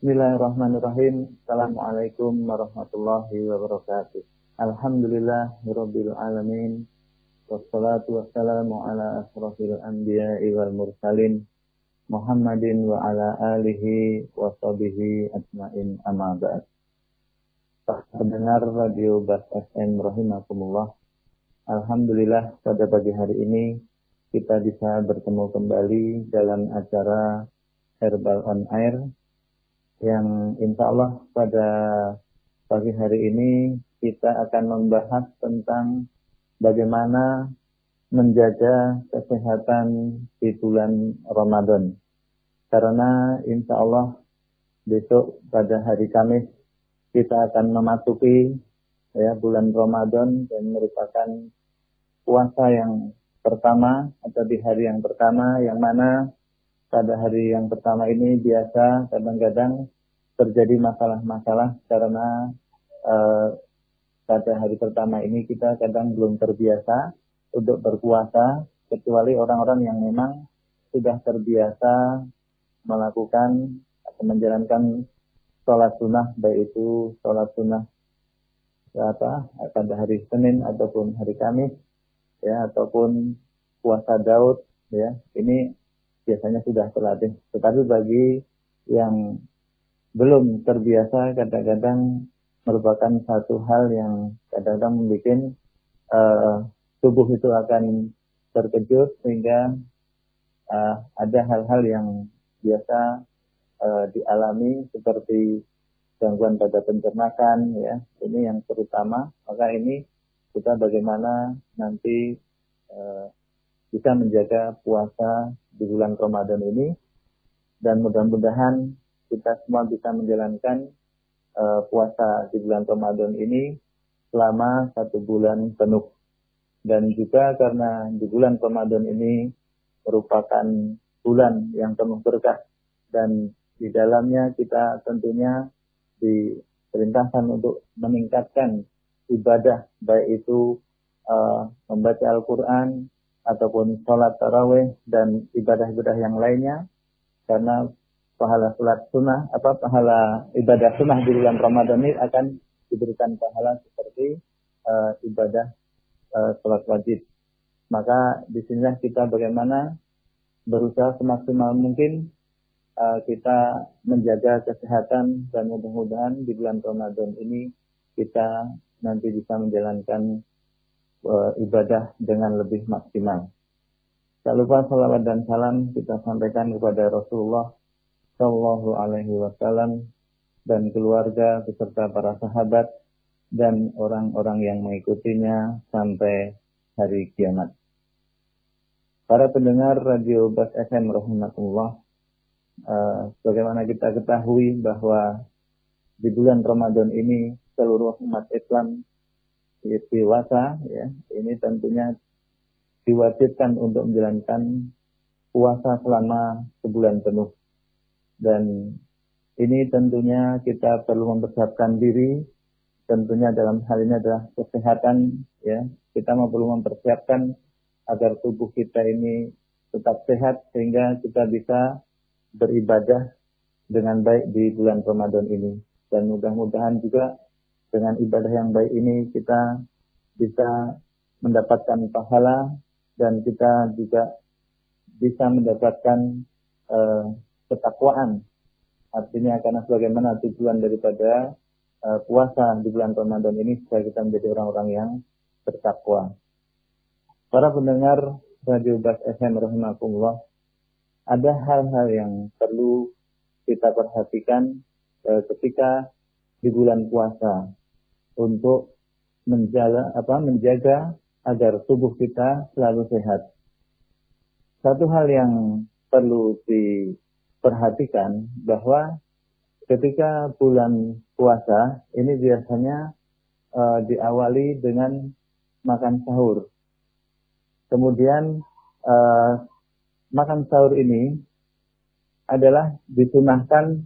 Bismillahirrahmanirrahim. Assalamualaikum warahmatullahi wabarakatuh. Alhamdulillahirabbil alamin. Wassalatu wassalamu ala asrofil anbiya'i wal mursalin Muhammadin wa ala alihi wa sahbihi ajmain amma ba'd. Pendengar Radio Bas FM rahimakumullah. Alhamdulillah pada pagi hari ini kita bisa bertemu kembali dalam acara Herbal on Air yang insya Allah pada pagi hari ini kita akan membahas tentang bagaimana menjaga kesehatan di bulan Ramadan. Karena insya Allah besok pada hari Kamis kita akan memasuki bulan Ramadan dan merupakan puasa yang pertama atau di hari yang pertama, yang mana pada hari yang pertama ini biasa kadang-kadang terjadi masalah-masalah karena pada hari pertama ini kita kadang belum terbiasa untuk berpuasa, kecuali orang-orang yang memang sudah terbiasa melakukan atau menjalankan sholat sunnah, baik itu sholat sunnah pada hari Senin ataupun hari Kamis, ataupun puasa Daud, ini biasanya sudah terlatih. Tetapi bagi yang belum terbiasa, kadang-kadang merupakan satu hal yang kadang-kadang membuat tubuh itu akan terkejut, sehingga ada hal-hal yang biasa dialami seperti gangguan pada pencernakan, ini yang terutama. Maka ini kita bagaimana nanti bisa menjaga puasa di bulan Ramadan ini, dan mudah-mudahan kita semua bisa menjalankan puasa di bulan Ramadan ini selama 1 bulan penuh. Dan juga karena di bulan Ramadan ini merupakan bulan yang penuh berkah, dan di dalamnya kita tentunya diperintahkan untuk meningkatkan ibadah, baik itu membaca Al-Quran ataupun sholat tarawih dan ibadah-ibadah yang lainnya, karena pahala sholat sunnah, pahala ibadah sunnah di bulan Ramadan ini akan diberikan pahala seperti ibadah sholat wajib. Maka disinilah kita bagaimana berusaha semaksimal mungkin kita menjaga kesehatan, dan mudah-mudahan di bulan Ramadan ini kita nanti bisa menjalankan ibadah dengan lebih maksimal. Tak lupa salawat dan salam kita sampaikan kepada Rasulullah Shallallahu Alaihi Wasallam dan keluarga beserta para sahabat dan orang-orang yang mengikutinya sampai hari kiamat. Para pendengar Radio Bas FM rahimakumullah, bagaimana kita ketahui bahwa di bulan Ramadan ini seluruh umat Islam dewasa, ini tentunya diwajibkan untuk menjalankan puasa selama sebulan penuh. Dan ini tentunya kita perlu mempersiapkan diri, tentunya dalam hal ini adalah kesehatan, kita perlu mempersiapkan agar tubuh kita ini tetap sehat sehingga kita bisa beribadah dengan baik di bulan Ramadan ini. Dan mudah-mudahan juga dengan ibadah yang baik ini kita bisa mendapatkan pahala, dan kita juga bisa mendapatkan ketakwaan. Artinya karena sebagaimana tujuan daripada puasa di bulan Ramadan ini supaya kita menjadi orang-orang yang bertakwa. Para pendengar Radio Bas FM rahimakumullah, ada hal-hal yang perlu kita perhatikan ketika di bulan puasa untuk menjaga agar tubuh kita selalu sehat. Satu hal yang perlu diperhatikan bahwa ketika bulan puasa ini biasanya diawali dengan makan sahur. Kemudian makan sahur ini adalah disunahkan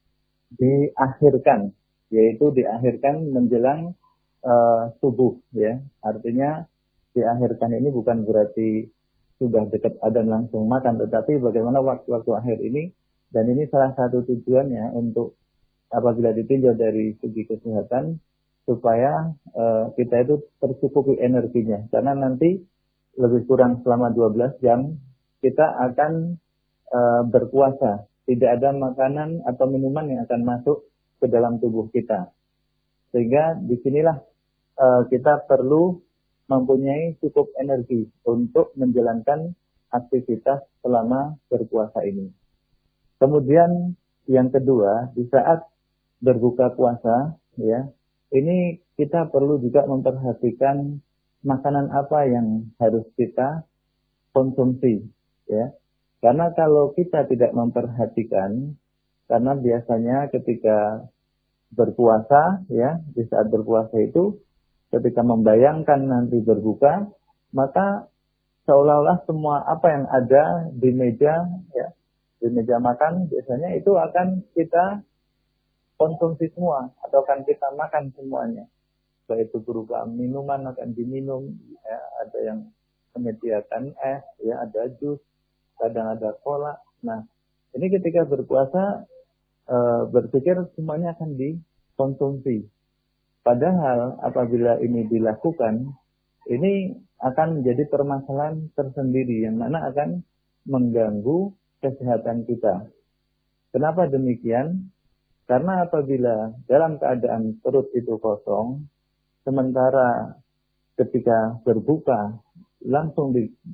diakhirkan, yaitu diakhirkan menjelang subuh, Artinya diakhirkan ini bukan berarti sudah dekat adzan langsung makan, tetapi bagaimana waktu-waktu akhir ini, dan ini salah satu tujuannya untuk apabila ditinjau dari segi kesehatan, supaya kita itu tercukupi energinya. Karena nanti lebih kurang selama 12 jam kita akan berpuasa. Tidak ada makanan atau minuman yang akan masuk ke dalam tubuh kita. Sehingga disinilah kita perlu mempunyai cukup energi untuk menjalankan aktivitas selama berpuasa ini. Kemudian yang kedua, di saat berbuka puasa, ya, ini kita perlu juga memperhatikan makanan apa yang harus kita konsumsi, ya. Karena kalau kita tidak memperhatikan, karena biasanya ketika berpuasa, ya, di saat berpuasa itu, ketika membayangkan nanti berbuka, maka seolah-olah semua apa yang ada di meja, ya, di meja makan biasanya itu akan kita konsumsi semua atau akan kita makan semuanya. Baik itu berupa minuman akan diminum, ya, ada yang menyediakan es, ya, ada jus, kadang ada cola. Nah, ini ketika berpuasa berpikir semuanya akan dikonsumsi. Padahal apabila ini dilakukan, ini akan menjadi permasalahan tersendiri yang mana akan mengganggu kesehatan kita. Kenapa demikian? Karena apabila dalam keadaan perut itu kosong, sementara ketika berbuka langsung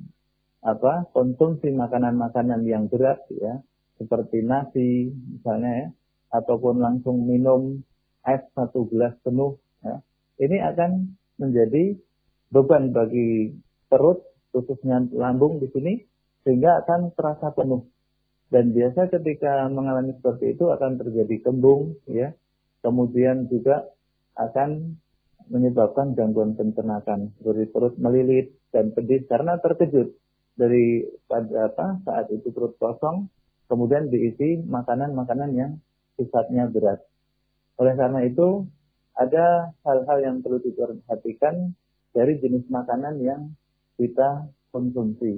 konsumsi makanan-makanan yang berat, ya, seperti nasi misalnya, ya, ataupun langsung minum es 1 gelas penuh, ya, ini akan menjadi beban bagi perut, khususnya lambung di sini, sehingga akan terasa penuh. Dan biasa ketika mengalami seperti itu akan terjadi kembung, ya, kemudian juga akan menyebabkan gangguan pencernaan, seperti perut melilit dan pedih karena terkejut dari saat itu perut kosong, kemudian diisi makanan-makanan yang sifatnya berat. Oleh karena itu, ada hal-hal yang perlu diperhatikan dari jenis makanan yang kita konsumsi.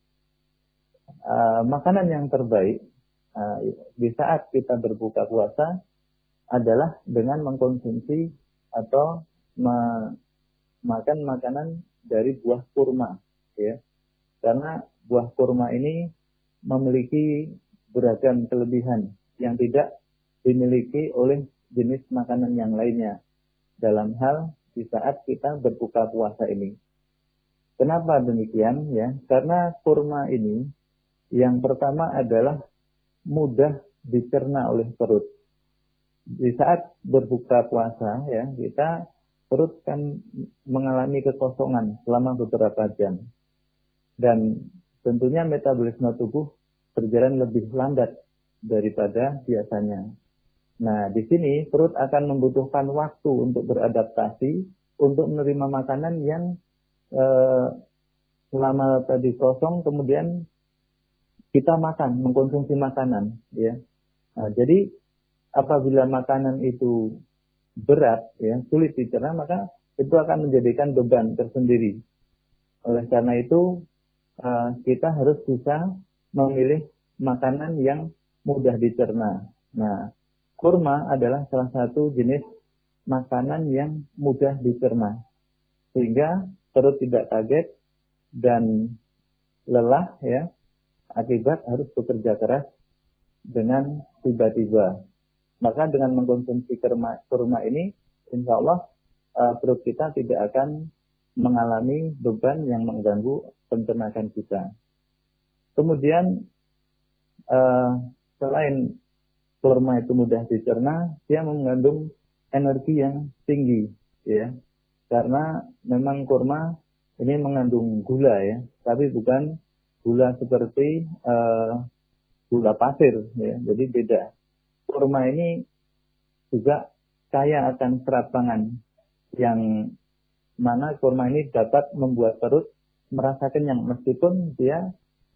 Makanan yang terbaik di saat kita berbuka puasa adalah dengan mengkonsumsi atau makan makanan dari buah kurma, ya. Karena buah kurma ini memiliki beragam kelebihan yang tidak dimiliki oleh jenis makanan yang lainnya dalam hal di saat kita berbuka puasa ini. Kenapa demikian, ya? Karena kurma ini yang pertama adalah mudah dicerna oleh perut. Di saat berbuka puasa, ya, kita perut kan mengalami kekosongan selama beberapa jam. Dan tentunya metabolisme tubuh berjalan lebih lambat daripada biasanya. Nah, di sini perut akan membutuhkan waktu untuk beradaptasi, untuk menerima makanan yang selama tadi kosong, kemudian kita makan, mengkonsumsi makanan, ya. Nah, jadi apabila makanan itu berat, ya, sulit dicerna, maka itu akan menjadikan beban tersendiri. Oleh karena itu, kita harus bisa memilih makanan yang mudah dicerna. Nah, kurma adalah salah satu jenis makanan yang mudah dicerna, sehingga perut tidak kaget dan lelah, ya, akibat harus bekerja keras dengan tiba-tiba. Maka dengan mengkonsumsi kurma ini, insya Allah perut kita tidak akan mengalami beban yang mengganggu pencernaan kita. Kemudian selain kurma itu mudah dicerna, dia mengandung energi yang tinggi, ya. Karena memang kurma ini mengandung gula, ya, tapi bukan gula seperti gula pasir, ya. Jadi beda. Kurma ini juga kaya akan serat pangan, yang mana kurma ini dapat membuat perut merasa kenyang meskipun dia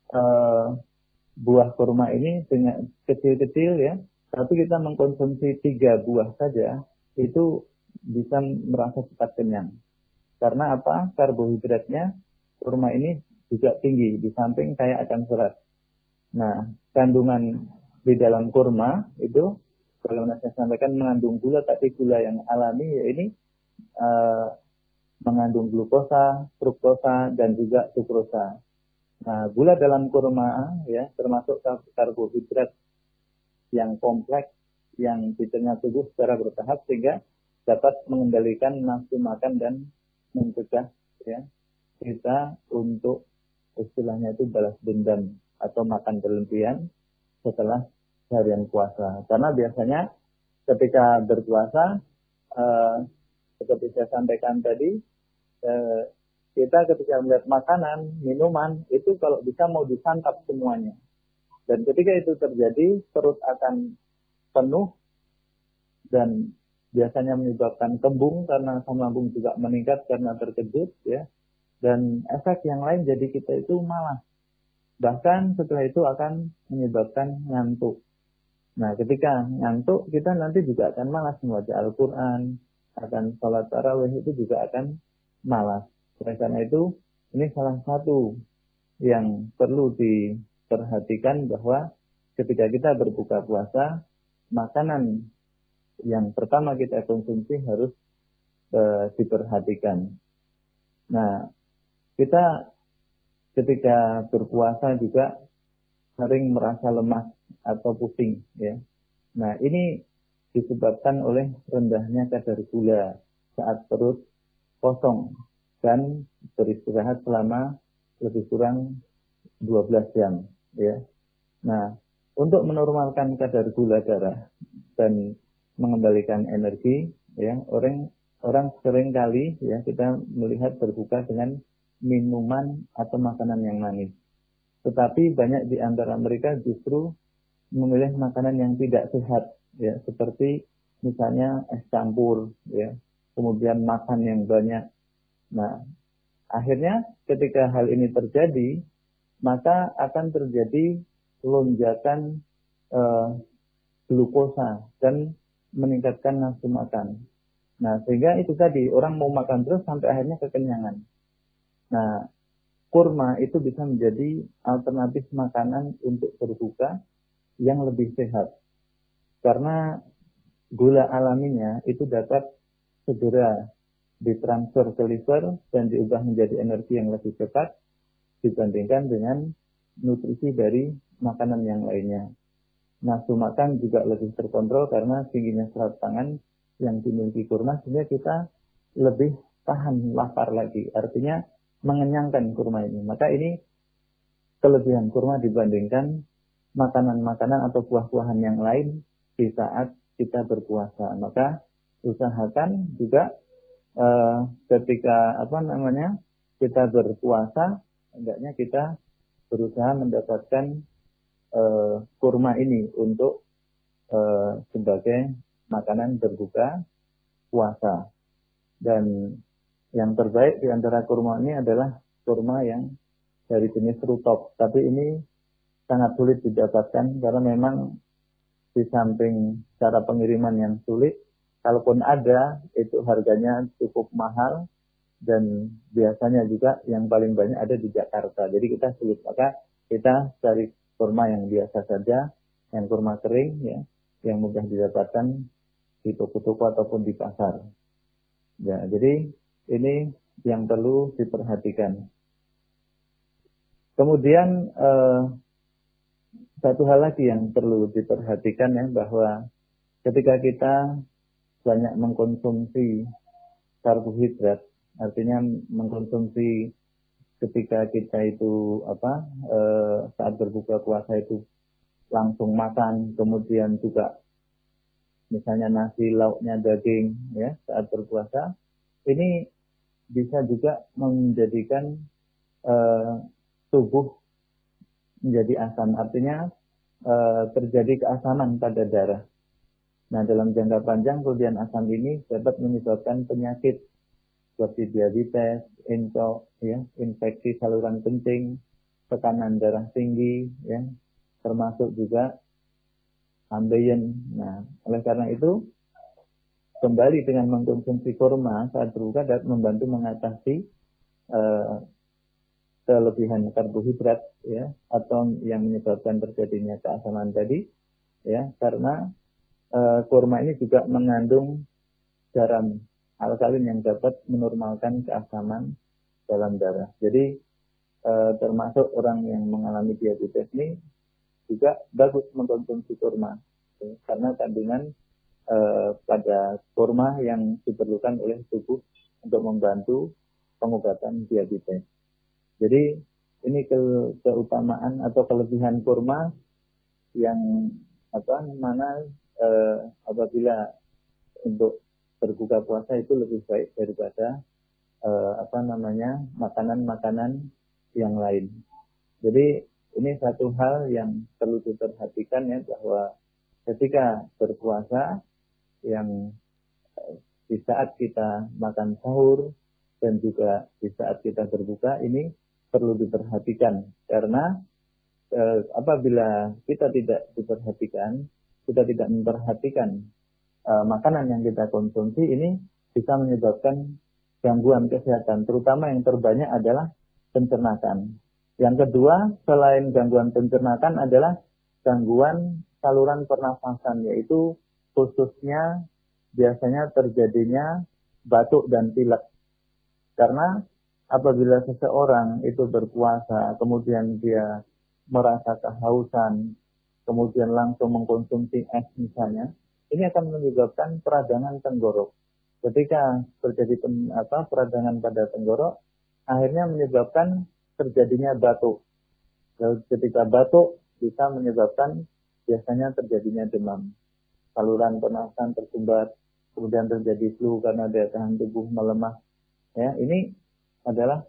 buah kurma ini dengan kecil-kecil, ya, tapi kita mengkonsumsi 3 buah saja itu bisa merasa cepat kenyang. Karena apa? Karbohidratnya kurma ini juga tinggi, di samping kaya akan serat. Nah, kandungan di dalam kurma itu bagaimana saya sampaikan mengandung gula, tapi gula yang alami ya ini mengandung glukosa, fruktosa, dan juga sukrosa. Nah, gula dalam kurma ya termasuk karbohidrat yang kompleks yang dicerna tubuh secara bertahap sehingga dapat mengendalikan nafsu makan dan mencegah ya kita untuk istilahnya itu balas dendam atau makan berlebihan setelah harian puasa. Karena biasanya ketika berpuasa seperti saya sampaikan tadi, kita ketika melihat makanan, minuman, itu kalau bisa mau disantap semuanya. Dan ketika itu terjadi, perut akan penuh dan biasanya menyebabkan kembung karena asam lambung juga meningkat karena terkejut, ya. Dan efek yang lain jadi kita itu malas. Bahkan setelah itu akan menyebabkan ngantuk. Nah, ketika ngantuk, kita nanti juga akan malas membaca Al-Quran, akan sholat tarawih itu juga akan malas. Oleh karena itu, ini salah satu yang perlu diperhatikan bahwa ketika kita berbuka puasa, makanan yang pertama kita konsumsi harus diperhatikan. Nah, kita ketika berpuasa juga sering merasa lemas atau pusing, ya. Nah, ini disebabkan oleh rendahnya kadar gula saat perut kosong dan beristirahat selama lebih kurang 12 jam, ya. Nah, untuk menormalkan kadar gula darah dan mengembalikan energi, ya, orang sering kali ya kita melihat berbuka dengan minuman atau makanan yang manis. Tetapi banyak di antara mereka justru memilih makanan yang tidak sehat, ya, seperti misalnya es campur, ya, kemudian makan yang banyak. Nah, akhirnya ketika hal ini terjadi, maka akan terjadi lonjakan glukosa dan meningkatkan nafsu makan. Nah, sehingga itu tadi orang mau makan terus sampai akhirnya kekenyangan. Nah, kurma itu bisa menjadi alternatif makanan untuk berbuka yang lebih sehat. Karena gula alaminya itu dapat segera ditransfer ke liver dan diubah menjadi energi yang lebih cepat dibandingkan dengan nutrisi dari makanan yang lainnya. Nafsu makan juga lebih terkontrol karena tingginya serat pangan yang dimiliki kurma sehingga kita lebih tahan lapar lagi. Artinya mengenyangkan kurma ini. Maka ini kelebihan kurma dibandingkan makanan-makanan atau buah-buahan yang lain di saat kita berpuasa. Maka usahakan juga ketika kita berpuasa, hendaknya kita berusaha mendapatkan kurma ini untuk sebagai makanan berbuka puasa. Dan yang terbaik di antara kurma ini adalah kurma yang dari jenis rutop. Tapi ini sangat sulit didapatkan karena memang di samping cara pengiriman yang sulit, kalaupun ada itu harganya cukup mahal dan biasanya juga yang paling banyak ada di Jakarta. Jadi kita sulit, maka kita cari kurma yang biasa saja, yang kurma kering, ya, yang mudah didapatkan di toko-toko ataupun di pasar. Ya, jadi ini yang perlu diperhatikan. Kemudian satu hal lagi yang perlu diperhatikan ya, bahwa ketika kita banyak mengkonsumsi karbohidrat, artinya mengkonsumsi ketika kita itu saat berbuka puasa itu langsung makan, kemudian juga misalnya nasi lauknya daging ya saat berpuasa, ini bisa juga menjadikan tubuh menjadi asam, artinya terjadi keasaman pada darah. Nah, dalam jangka panjang kelebihan asam ini dapat menyebabkan penyakit seperti diabetes, ya, infeksi saluran kencing, tekanan darah tinggi, ya, termasuk juga ambeien. Nah, oleh karena itu kembali dengan mengkonsumsi kurma saat berbuka dapat membantu mengatasi kelebihan karbohidrat, ya, atau yang menyebabkan terjadinya keasaman tadi, ya, karena kurma ini juga mengandung garam alkalin yang dapat menormalkan keasaman dalam darah. Jadi termasuk orang yang mengalami diabetes ini juga bagus mengkonsumsi kurma, karena kandungan pada kurma yang diperlukan oleh tubuh untuk membantu pengobatan diabetes. Jadi ini keutamaan atau kelebihan kurma yang mana apabila untuk berbuka puasa itu lebih baik daripada makanan-makanan yang lain. Jadi ini satu hal yang perlu diperhatikan ya, bahwa ketika berpuasa yang di saat kita makan sahur dan juga di saat kita berbuka ini perlu diperhatikan, karena apabila kita tidak memperhatikan makanan yang kita konsumsi, ini bisa menyebabkan gangguan kesehatan, terutama yang terbanyak adalah pencernaan. Yang kedua, selain gangguan pencernaan adalah gangguan saluran pernafasan, yaitu khususnya biasanya terjadinya batuk dan pilek. Karena apabila seseorang itu berpuasa, kemudian dia merasa kehausan, kemudian langsung mengkonsumsi es misalnya, ini akan menyebabkan peradangan tenggorok. Ketika terjadi peradangan pada tenggorok, akhirnya menyebabkan terjadinya batuk. Lalu ketika batuk bisa menyebabkan biasanya terjadinya demam. Saluran pernafasan tersumbat, kemudian terjadi flu karena daya tahan tubuh melemah. Ya, ini adalah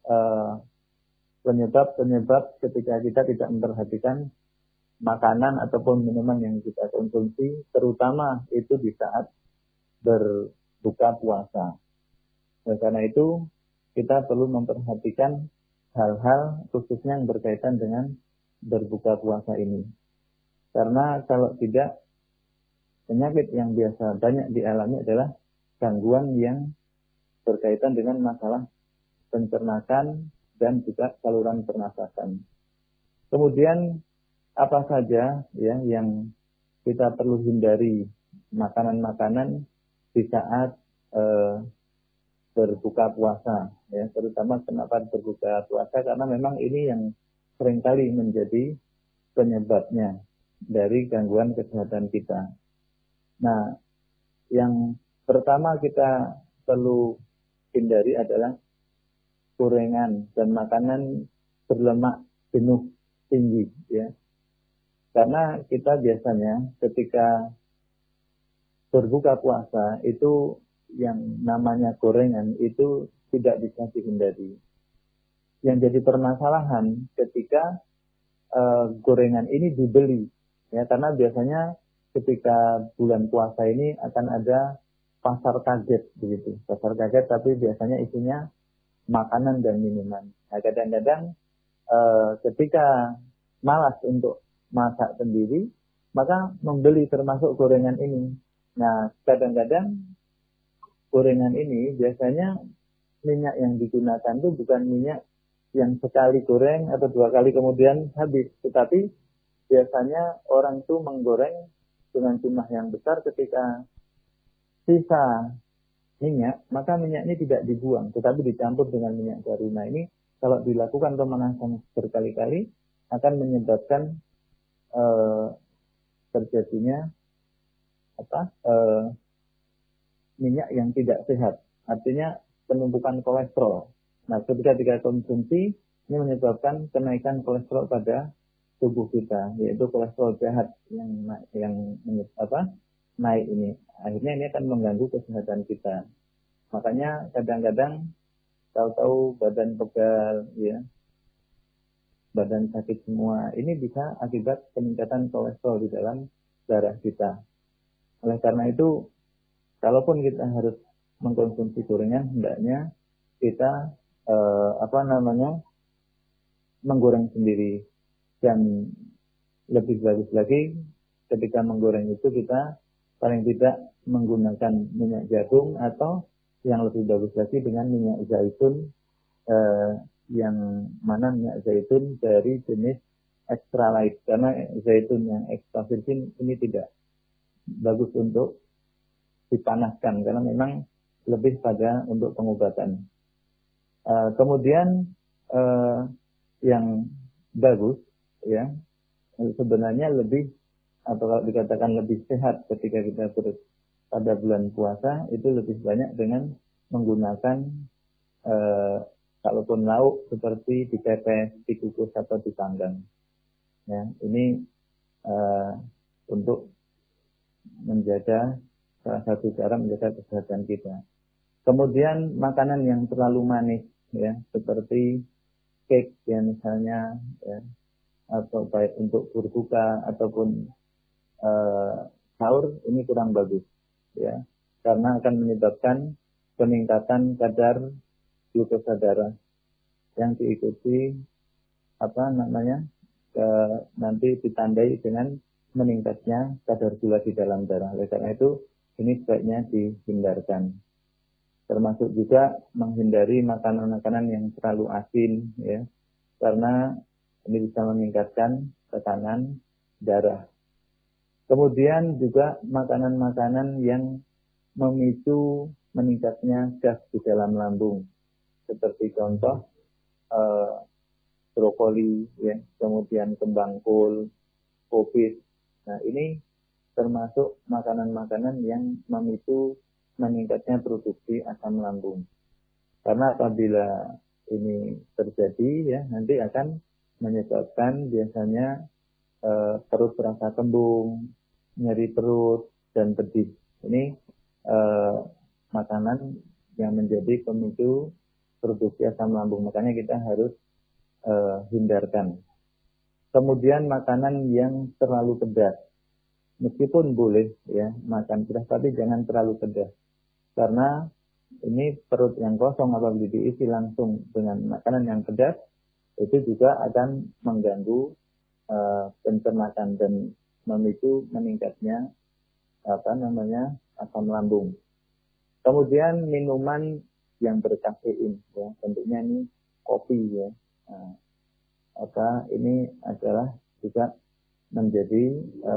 penyebab ketika kita tidak memperhatikan makanan ataupun minuman yang kita konsumsi, terutama itu di saat berbuka puasa. Nah, karena itu kita perlu memperhatikan hal-hal khususnya yang berkaitan dengan berbuka puasa ini. Karena kalau tidak, penyakit yang biasa banyak dialami adalah gangguan yang berkaitan dengan masalah pencernaan dan juga saluran pernafasan. Kemudian apa saja ya yang kita perlu hindari makanan-makanan di saat berbuka puasa, ya, terutama kenapa berbuka puasa, karena memang ini yang seringkali menjadi penyebabnya dari gangguan kesehatan kita. Nah, yang pertama kita perlu hindari adalah gorengan dan makanan berlemak jenuh tinggi, ya. Karena kita biasanya ketika berbuka puasa itu yang namanya gorengan itu tidak bisa dihindari. Yang jadi permasalahan ketika gorengan ini dibeli, ya, karena biasanya ketika bulan puasa ini akan ada pasar kaget begitu, pasar kaget, tapi biasanya isinya makanan dan minuman. Nah, kadang-kadang ketika malas untuk masak sendiri, maka membeli termasuk gorengan ini. Nah, kadang-kadang gorengan ini biasanya minyak yang digunakan itu bukan minyak yang sekali goreng atau 2 kali kemudian habis, tetapi biasanya orang itu menggoreng dengan jumlah yang besar. Ketika sisa minyak, maka minyak ini tidak dibuang, tetapi dicampur dengan minyak baru. Nah, ini kalau dilakukan pemanasan berkali-kali akan menyebabkan terjadinya minyak yang tidak sehat, artinya penumpukan kolesterol. Nah, ketika konsumsi ini menyebabkan kenaikan kolesterol pada tubuh kita, yaitu kolesterol jahat yang naik ini. Akhirnya ini akan mengganggu kesehatan kita. Makanya kadang-kadang tahu-tahu badan pegal, ya, badan sakit semua. Ini bisa akibat peningkatan kolesterol di dalam darah kita. Oleh karena itu, kalaupun kita harus mengkonsumsi gorengan, hendaknya kita menggoreng sendiri. Dan lebih bagus lagi, ketika menggoreng itu kita paling tidak menggunakan minyak jagung, atau yang lebih bagus lagi dengan minyak zaitun, yang mana minyak zaitun dari jenis extra light, karena zaitun yang extra virgin ini tidak bagus untuk dipanaskan karena memang lebih pada untuk pengobatan. Kemudian yang bagus ya sebenarnya lebih atau kalau dikatakan lebih sehat ketika kita pada bulan puasa itu lebih banyak dengan menggunakan kalaupun lauk seperti dipepes, dikukus atau dipanggang. Ya, ini untuk menjaga salah satu cara menjaga kesehatan kita. Kemudian makanan yang terlalu manis ya seperti cake ya misalnya ya, atau baik untuk berbuka ataupun sahur ini kurang bagus ya karena akan menyebabkan peningkatan kadar glukosa darah yang diikuti nanti ditandai dengan meningkatnya kadar gula di dalam darah. Oleh karena itu ini sebaiknya dihindarkan. Termasuk juga menghindari makanan-makanan yang terlalu asin ya karena ini bisa meningkatkan tekanan darah. Kemudian juga makanan-makanan yang memicu meningkatnya gas di dalam lambung. Seperti contoh brokoli, ya, kemudian kembang kol, kopi. Nah ini termasuk makanan-makanan yang memicu meningkatnya produksi asam lambung. Karena apabila ini terjadi, ya nanti akan menyebabkan biasanya perut terasa kembung, nyeri perut dan pedih. Ini makanan yang menjadi pemicu produksi asam lambung. Makanya kita harus hindarkan. Kemudian makanan yang terlalu pedas. Meskipun boleh ya makan pedas, tapi jangan terlalu pedas. Karena ini perut yang kosong apabila diisi langsung dengan makanan yang pedas, itu juga akan mengganggu pencernaan dan memicu meningkatnya asam lambung. Kemudian minuman yang berkafein ya, tentunya ini kopi ya. Ini adalah juga menjadi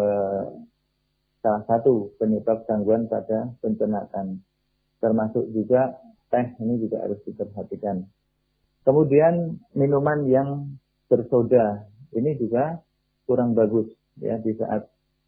salah satu penyebab gangguan pada pencernaan. Termasuk juga teh ini juga harus diperhatikan. Kemudian minuman yang bersoda ini juga kurang bagus ya di saat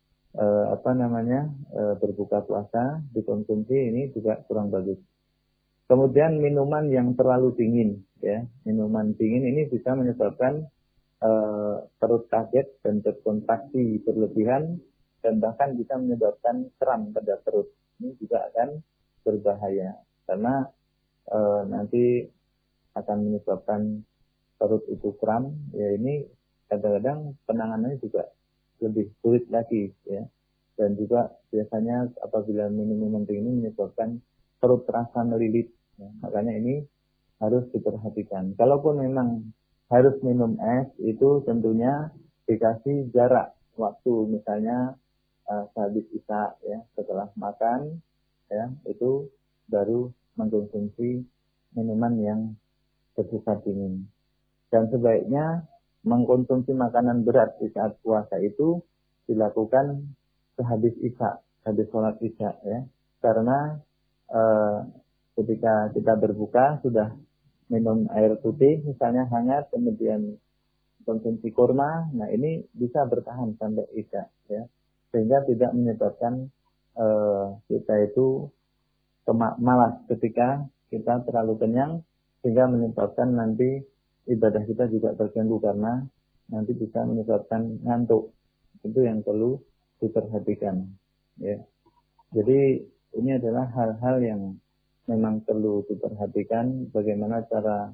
berbuka puasa dikonsumsi ini juga kurang bagus. Kemudian minuman yang terlalu dingin ya, minuman dingin ini bisa menyebabkan perut kaget dan berkontraksi berlebihan dan bahkan bisa menyebabkan kram pada perut. Ini juga akan berbahaya karena nanti akan menyebabkan perut itu kram. Ya ini kadang-kadang penanganannya juga lebih sulit lagi ya. Dan juga biasanya apabila minum dingin ini menyebabkan perut terasa melilit. Ya. Makanya ini harus diperhatikan. Kalaupun memang harus minum es itu tentunya dikasih jarak waktu misalnya sehabis isya ya setelah makan ya itu baru mengkonsumsi minuman yang bersifat dingin. Dan sebaiknya mengkonsumsi makanan berat di saat puasa itu dilakukan sehabis isya, habis sholat isya ya. Karena ketika kita berbuka sudah minum air putih misalnya hangat kemudian konsumsi kurma, nah ini bisa bertahan sampai isya ya. Sehingga tidak menyebabkan kita itu malas ketika kita terlalu kenyang sehingga menyebabkan nanti ibadah kita juga terganggu karena nanti bisa menyebabkan ngantuk. Itu yang perlu diperhatikan ya. Jadi ini adalah hal-hal yang memang perlu diperhatikan bagaimana cara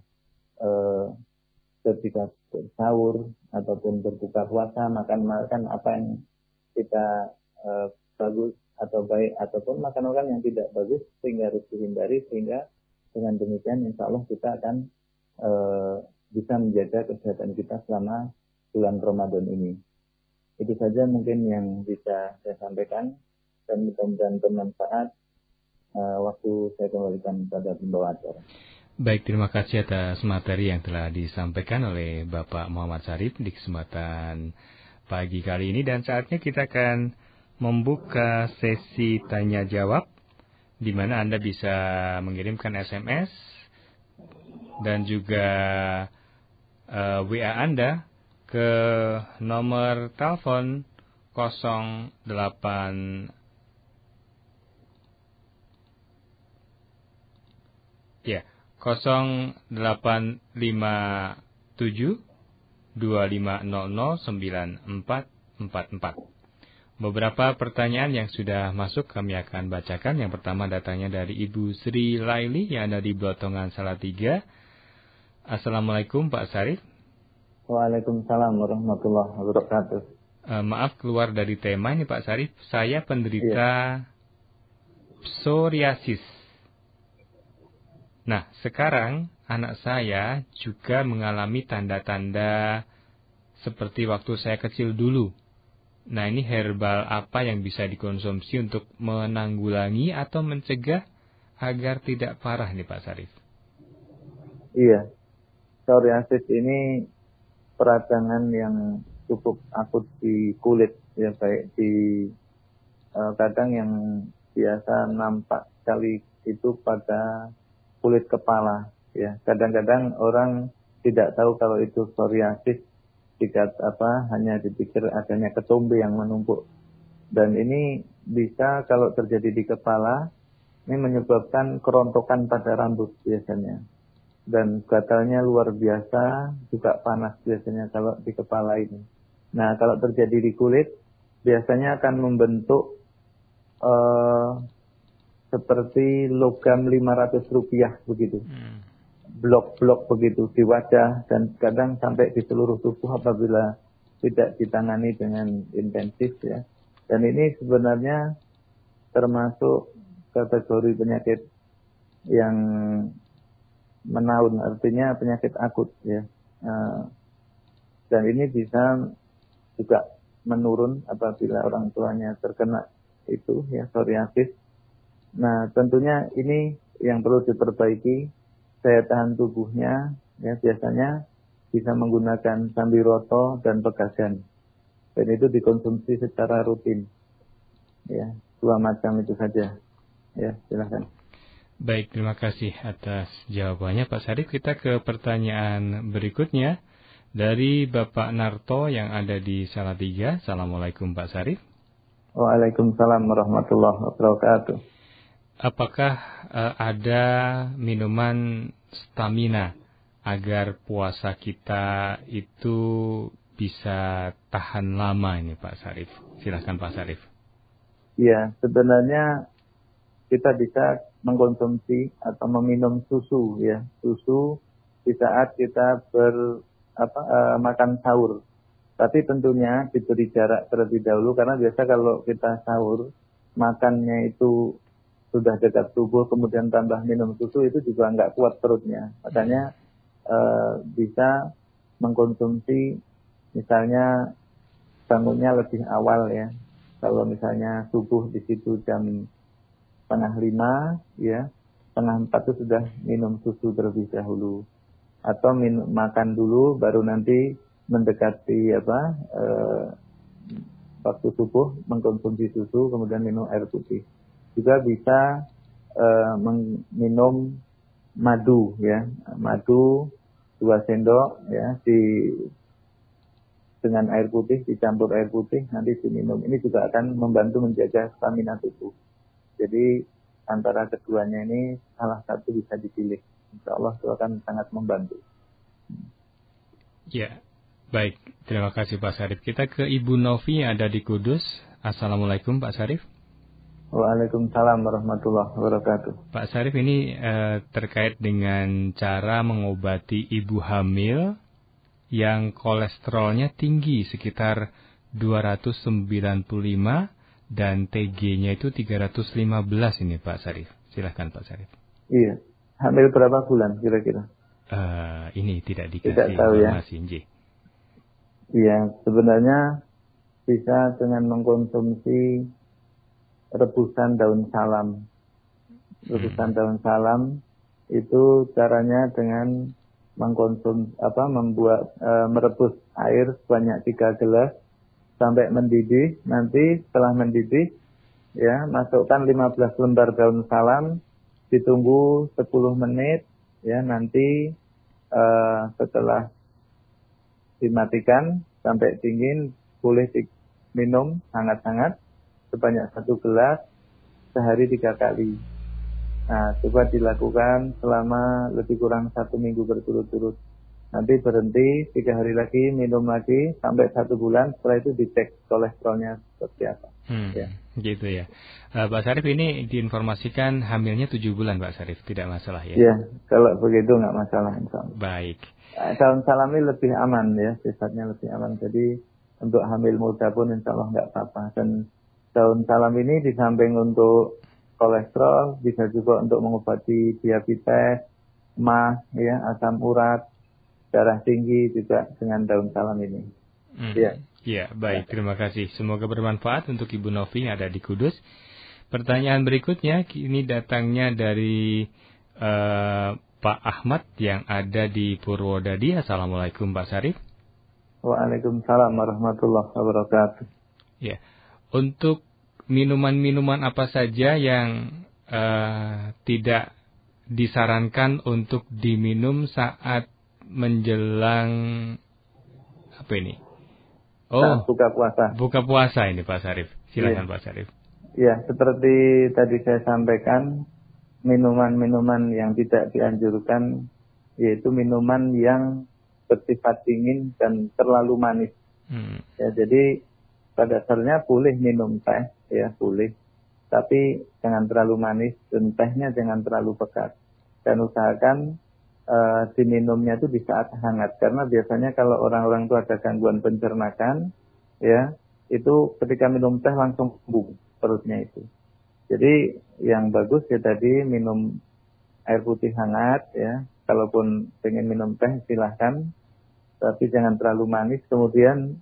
ketika sahur ataupun berbuka puasa makan apa yang kita bagus atau baik ataupun makan yang tidak bagus sehingga harus dihindari sehingga dengan demikian insya Allah kita akan bisa menjaga kesehatan kita selama bulan Ramadan ini. Itu saja mungkin yang bisa saya sampaikan dan mudah-mudahan bermanfaat. Waktu saya kembalikan pada pembawa acara. Baik, terima kasih atas materi yang telah disampaikan oleh Bapak Muhammad Syarif di kesempatan pagi kali ini dan saatnya kita akan membuka sesi tanya jawab, di mana Anda bisa mengirimkan SMS dan juga WA Anda ke nomor telepon 08 ya 0857 2500 9444. Beberapa pertanyaan yang sudah masuk kami akan bacakan. Yang pertama datangnya dari Ibu Sri Laili yang ada di Blotongan Salatiga. Assalamualaikum Pak Syarif. Waalaikumsalam warahmatullahi wabarakatuh. Maaf keluar dari tema ini Pak Syarif. Saya penderita psoriasis. Nah, sekarang anak saya juga mengalami tanda-tanda seperti waktu saya kecil dulu. Nah, ini herbal apa yang bisa dikonsumsi untuk menanggulangi atau mencegah agar tidak parah nih Pak Syarif? Iya, psoriasis ini peradangan yang cukup akut di kulit, ya, baik di kadang yang biasa nampak sekali itu pada kulit kepala, ya. Kadang-kadang orang tidak tahu kalau itu psoriasis, jika hanya dipikir adanya ketombe yang menumpuk. Dan ini bisa kalau terjadi di kepala, ini menyebabkan kerontokan pada rambut biasanya. Dan gatalnya luar biasa, juga panas biasanya kalau di kepala ini. Nah, kalau terjadi di kulit, biasanya akan membentuk seperti logam 500 rupiah begitu. Blok-blok begitu di wajah dan kadang sampai di seluruh tubuh apabila tidak ditangani dengan intensif, ya. Dan ini sebenarnya termasuk kategori penyakit yang menaun, artinya penyakit akut, ya. Dan ini bisa juga menurun apabila orang tuanya terkena itu, ya, psoriasis. Nah, tentunya ini yang perlu diperbaiki daya tahan tubuhnya, ya, biasanya bisa menggunakan sambiroto dan pegagan. Dan itu dikonsumsi secara rutin. Ya, 2 macam itu saja. Ya, silakan. Baik, terima kasih atas jawabannya Pak Syarif. Kita ke pertanyaan berikutnya dari Bapak Narto yang ada di Salatiga. Assalamualaikum Pak Syarif. Waalaikumsalam warahmatullahi wabarakatuh. Apakah ada minuman stamina agar puasa kita itu bisa tahan lama ini Pak Syarif? Silakan Pak Syarif. Ya, sebenarnya kita bisa mengkonsumsi atau meminum susu, ya, susu di saat kita makan sahur. Tapi tentunya diberi jarak terlebih dahulu, karena biasa kalau kita sahur makannya itu sudah dekat tubuh, kemudian tambah minum susu, itu juga nggak kuat perutnya. Makanya bisa mengkonsumsi, misalnya bangunnya lebih awal, ya. Kalau misalnya subuh di situ jam 4:30, ya, 3:30 itu sudah minum susu terlebih dahulu. Atau makan dulu, baru nanti mendekati waktu subuh mengkonsumsi susu, kemudian minum air putih. Juga bisa minum madu, ya, madu 2 sendok, ya, dengan air putih, dicampur air putih, nanti diminum. Ini juga akan membantu menjaga stamina tubuh. Jadi antara keduanya ini salah satu bisa dipilih. Insya Allah itu akan sangat membantu. Ya, baik. Terima kasih Pak Syarif. Kita ke Ibu Novi yang ada di Kudus. Assalamualaikum Pak Syarif. Waalaikumsalam warahmatullahi wabarakatuh. Pak Syarif, ini terkait dengan cara mengobati ibu hamil yang kolesterolnya tinggi sekitar 295 dan TG-nya itu 315 ini Pak Syarif. Silahkan Pak Syarif. Iya. Hamil berapa bulan kira-kira? Ini tidak dikasih informasi. Ya? Iya, sebenarnya bisa dengan mengkonsumsi rebusan daun salam. Rebusan daun salam itu caranya dengan merebus air sebanyak 3 gelas, sampai mendidih. Nanti setelah mendidih, ya, masukkan 15 lembar daun salam, ditunggu 10 menit, ya, nanti setelah dimatikan sampai dingin, boleh diminum hangat-hangat sebanyak 1 gelas sehari 3 kali. Nah, coba dilakukan selama lebih kurang 1 minggu berturut-turut. Nanti berhenti 3 hari lagi, minum lagi sampai 1 bulan. Setelah itu dicek kolesterolnya seperti apa. Ya. Gitu ya. Pak Syarif, ini diinformasikan hamilnya 7 bulan, Pak Syarif, tidak masalah ya? Ya, kalau begitu nggak masalah, insya Allah. Baik. Daun salam ini lebih aman ya, sifatnya lebih aman. Jadi untuk hamil muda pun insya Allah nggak apa-apa. Dan daun salam ini di samping untuk kolesterol, bisa juga untuk mengobati diabetes, MAS, ya, asam urat, darah tinggi juga dengan daun salam ini. Ya. Ya, baik. Terima kasih. Semoga bermanfaat untuk Ibu Novi yang ada di Kudus. Pertanyaan berikutnya, ini datangnya dari Pak Ahmad yang ada di Purwodadi. Assalamualaikum, Pak Syarif. Waalaikumsalam warahmatullahi wabarakatuh. Ya, untuk minuman-minuman apa saja yang tidak disarankan untuk diminum saat menjelang apa ini? Buka puasa. Buka puasa ini, Pak Syarif. Silakan, Pak Syarif. Ya, seperti tadi saya sampaikan, minuman-minuman yang tidak dianjurkan yaitu minuman yang bersifat dingin dan terlalu manis. Ya, jadi pada dasarnya boleh minum teh, ya boleh, tapi jangan terlalu manis dan tehnya jangan terlalu pekat. Dan usahakan diminumnya itu di saat hangat, karena biasanya kalau orang-orang itu ada gangguan pencernaan, ya itu ketika minum teh langsung kembung perutnya itu. Jadi yang bagus ya tadi minum air putih hangat, ya. Kalaupun pengen minum teh silahkan, tapi jangan terlalu manis. Kemudian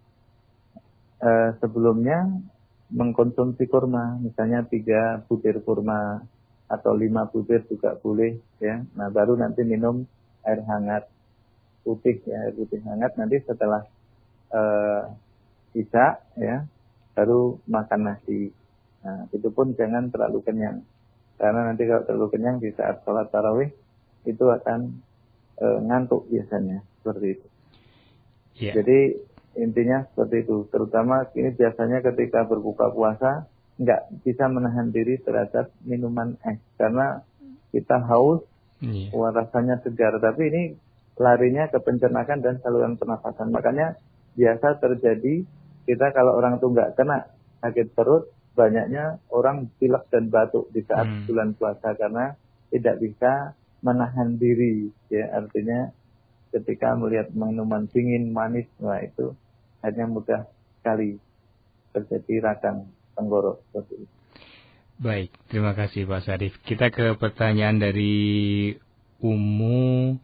sebelumnya mengkonsumsi kurma, misalnya 3 butir kurma atau 5 butir juga boleh, ya. Nah baru nanti minum air hangat putih, ya, air putih hangat. Nanti setelah isya, ya, baru makan nasi. Nah itu pun jangan terlalu kenyang, karena nanti kalau terlalu kenyang di saat sholat tarawih itu akan ngantuk biasanya, seperti itu. Yeah. Jadi intinya seperti itu. Terutama ini biasanya ketika berbuka puasa nggak bisa menahan diri terhadap minuman es, karena kita haus, rasanya segar, tapi ini larinya ke pencernaan dan saluran pernafasan. Makanya biasa terjadi kita kalau orang itu nggak kena sakit perut, banyaknya orang pilek dan batuk di saat bulan puasa karena tidak bisa menahan diri, ya. Artinya ketika melihat minuman dingin manis, wah itu hanya mudah sekali terjadi radang tenggorok seperti itu. Baik, terima kasih Pak Syarif. Kita ke pertanyaan dari Umu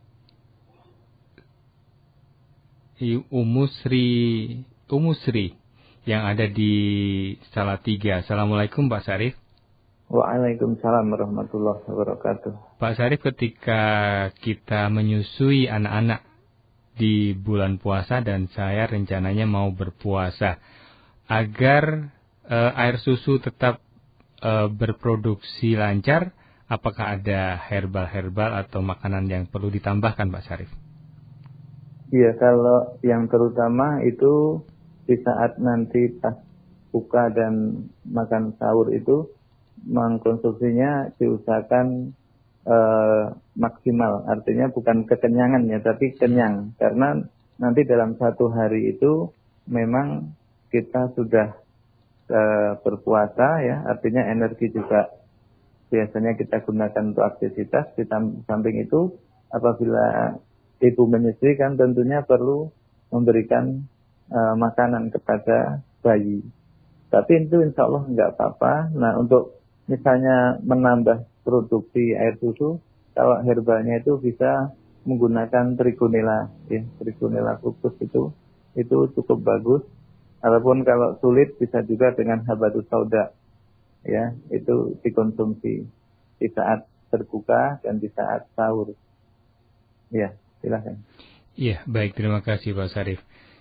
Sri yang ada di Salatiga. Assalamualaikum Pak Syarif. Waalaikumsalam warahmatullahi wabarakatuh. Pak Syarif, ketika kita menyusui anak-anak di bulan puasa dan saya rencananya mau berpuasa, agar air susu tetap berproduksi lancar, apakah ada herbal-herbal atau makanan yang perlu ditambahkan, Pak Syarif? Iya, kalau yang terutama itu di saat nanti pas buka dan makan sahur itu mengkonsumsinya diusahakan maksimal, artinya bukan kekenyangan ya, tapi kenyang, karena nanti dalam satu hari itu memang kita sudah berpuasa, ya, artinya energi juga biasanya kita gunakan untuk aktivitas. Di samping itu apabila ibu menyusui kan tentunya perlu memberikan makanan kepada bayi, tapi itu insya Allah nggak apa-apa. Nah untuk misalnya menambah produksi air susu, kalau herbalnya itu bisa menggunakan trigonella, ya, trigonella fructus itu cukup bagus. Ataupun kalau sulit bisa juga dengan habatus sauda, ya, itu dikonsumsi di saat berbuka dan di saat sahur. Ya, silakan. Iya, baik, terima kasih Pak Syarif.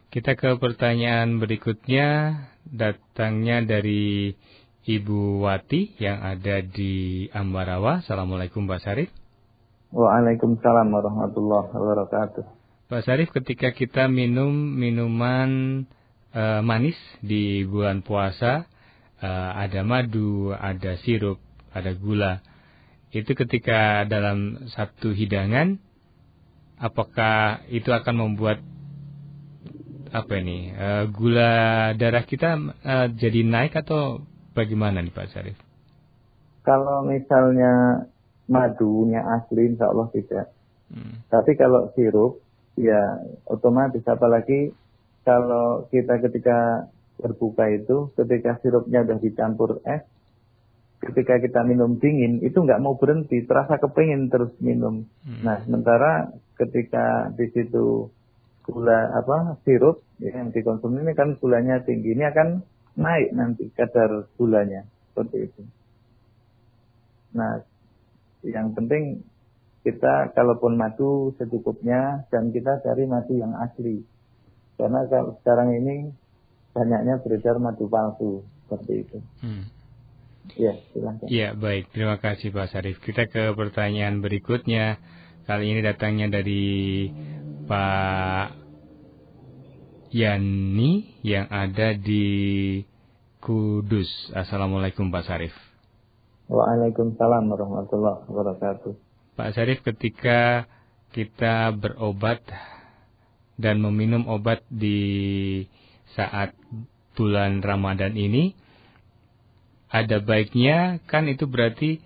Kita ke pertanyaan berikutnya, datangnya dari Ibu Wati yang ada di Ambarawa. Assalamualaikum Pak Syarif. Waalaikumsalam warahmatullahi wabarakatuh. Pak Syarif, ketika kita minum minuman manis di bulan puasa, ada madu, ada sirup, ada gula. Itu ketika dalam satu hidangan, apakah itu akan membuat gula darah kita jadi naik atau bagaimana nih Pak Syarif? Kalau misalnya madunya asli, insya Allah tidak. Tapi kalau sirup, ya otomatis, apalagi kalau kita ketika berbuka itu, ketika sirupnya sudah dicampur es, ketika kita minum dingin, itu nggak mau berhenti, terasa kepingin terus minum. Nah, sementara ketika di situ gula sirup yang dikonsumsi ini kan gulanya tinggi, ini akan naik nanti kadar gulanya seperti itu. Nah, yang penting kita kalaupun madu secukupnya dan kita cari madu yang asli, karena kalau sekarang ini banyaknya beredar madu palsu seperti itu. Ya, silahkan. Ya, baik, terima kasih Pak Syarif. Kita ke pertanyaan berikutnya. Kali ini datangnya dari Pak Yani yang ada di Kudus. Assalamualaikum Pak Syarif. Waalaikumsalam warahmatullahi wabarakatuh. Pak Syarif, ketika kita berobat dan meminum obat di saat bulan Ramadan ini, ada baiknya kan itu berarti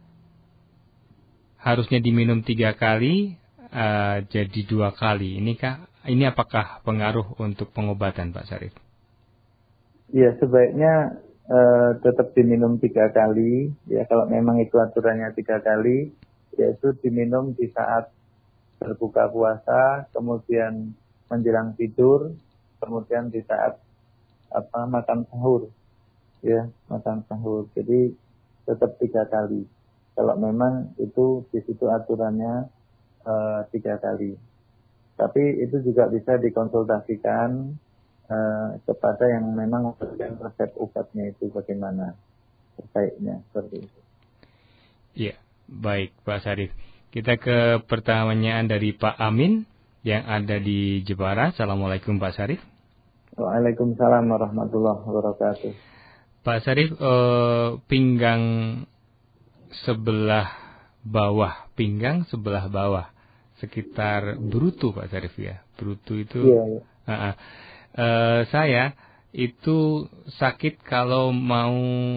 harusnya diminum 3 kali, jadi 2 kali. Ini apakah pengaruh untuk pengobatan Pak Syarif? Ya, sebaiknya tetap diminum 3 kali. Ya, kalau memang itu aturannya 3 kali, yaitu diminum di saat berbuka puasa, kemudian menjelang tidur, kemudian di saat makan sahur. Ya, makan sahur. Jadi tetap 3 kali. Kalau memang itu di situ aturannya 3 kali. Tapi itu juga bisa dikonsultasikan kepada yang memang memberikan resep obatnya itu bagaimana sebaiknya seperti itu. Iya, baik Pak Syarif. Kita ke pertanyaan dari Pak Amin yang ada di Jepara. Assalamualaikum Pak Syarif. Waalaikumsalam warahmatullahi wabarakatuh. Pak Syarif, pinggang sebelah bawah, sekitar brutu Pak Syarif ya. Brutu itu, iya. Saya itu sakit kalau mau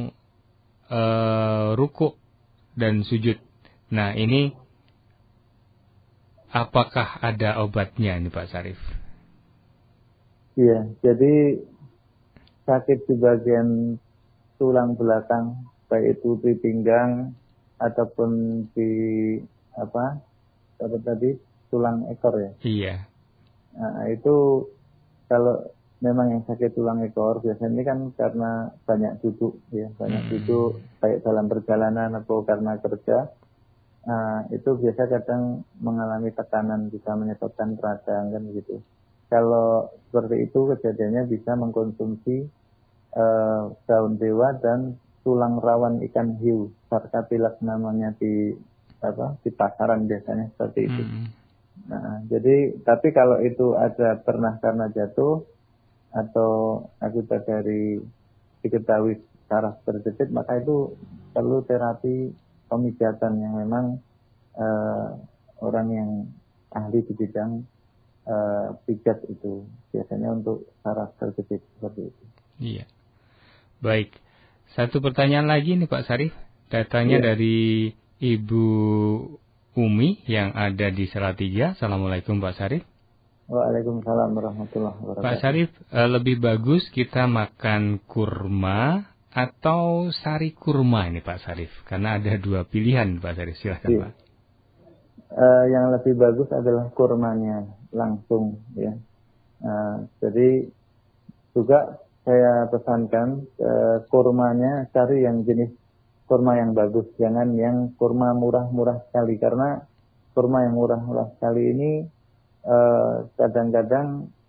rukuk dan sujud. Nah, ini apakah ada obatnya nih Pak Syarif? Iya, jadi sakit di bagian tulang belakang, baik itu di pinggang ataupun di tulang ekor ya. Iya. Nah, itu kalau memang yang sakit tulang ekor biasanya ini kan karena banyak duduk ya, duduk baik dalam perjalanan atau karena kerja. Nah, itu biasa kadang mengalami tekanan, bisa menyebabkan radang kan gitu. Kalau seperti itu kejadiannya bisa mengkonsumsi daun dewa dan tulang rawan ikan hiu, sarkatilak namanya di pasaran biasanya seperti itu. Nah, jadi tapi kalau itu ada pernah karena jatuh atau akibat dari diketahui saraf terjepit, maka itu perlu terapi pemijatan yang memang orang yang ahli di bidang pijat itu biasanya untuk saraf terjepit seperti itu. Iya. Baik. Satu pertanyaan lagi nih Pak Syarif. Datanya dari Ibu Umi yang ada di Salatiga. Assalamualaikum Pak Syarif. Waalaikumsalam warahmatullahi wabarakatuh. Pak Syarif, lebih bagus kita makan kurma atau sari kurma ini Pak Syarif? Karena ada 2 pilihan Pak Syarif. Silakan Pak. Yang lebih bagus adalah kurmanya langsung ya. Jadi juga saya pesankan kurmanya cari yang jenis kurma yang bagus, jangan yang kurma murah-murah sekali, karena kurma yang murah-murah sekali ini kadang-kadang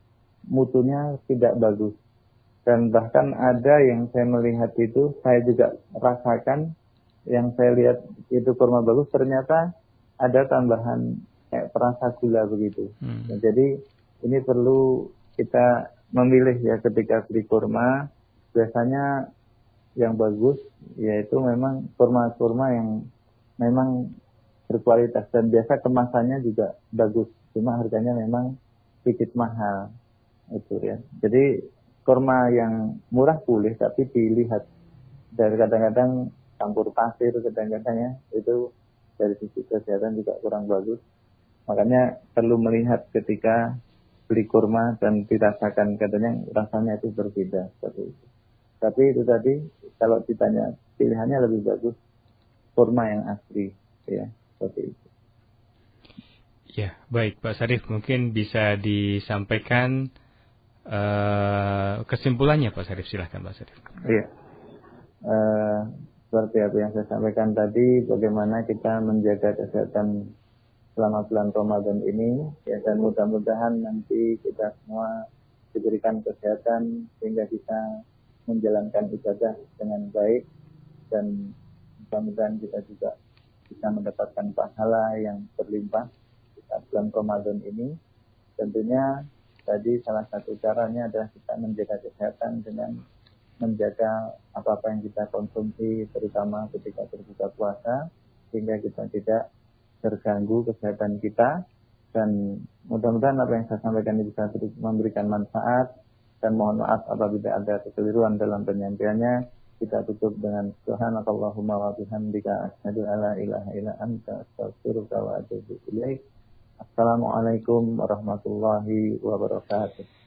mutunya tidak bagus. Dan bahkan ada yang saya melihat itu, saya juga rasakan, yang saya lihat itu kurma bagus, ternyata ada tambahan kayak perasa gula begitu. Nah, jadi ini perlu kita memilih ya ketika beli kurma. Biasanya yang bagus yaitu memang kurma-kurma yang memang berkualitas, dan biasa kemasannya juga bagus, cuma harganya memang sedikit mahal itu ya. Jadi kurma yang murah boleh, tapi dilihat dari kadang-kadang campur pasir, kadang-kadang ya itu dari sisi kesehatan juga kurang bagus. Makanya perlu melihat ketika beli kurma dan dirasakan, katanya rasanya itu berbeda seperti itu. Tapi itu tadi kalau ditanya pilihannya lebih bagus kurma yang asli ya, seperti itu. Ya, baik Pak Syarif, mungkin bisa disampaikan kesimpulannya Pak Syarif, silahkan Pak Syarif. Iya. Seperti apa yang saya sampaikan tadi, bagaimana kita menjaga kesehatan selama bulan Ramadan ini ya, dan mudah-mudahan nanti kita semua diberikan kesehatan sehingga bisa menjalankan ibadah dengan baik, dan mudah-mudahan kita juga bisa mendapatkan pahala yang berlimpah di bulan Ramadan ini. Tentunya tadi salah satu caranya adalah kita menjaga kesehatan dengan menjaga apa-apa yang kita konsumsi, terutama ketika berbuka puasa, sehingga kita tidak terganggu kesehatan kita. Dan mudah-mudahan apa yang saya sampaikan ini bisa memberikan manfaat, dan mohon maaf apabila ada kekeliruan dalam penyampaiannya. Kita tutup dengan subhanakallahumma wa bihamdika asyhadu alla ilaha illa anta astaghfiruka wa atubu ilaik. Assalamualaikum warahmatullahi wabarakatuh.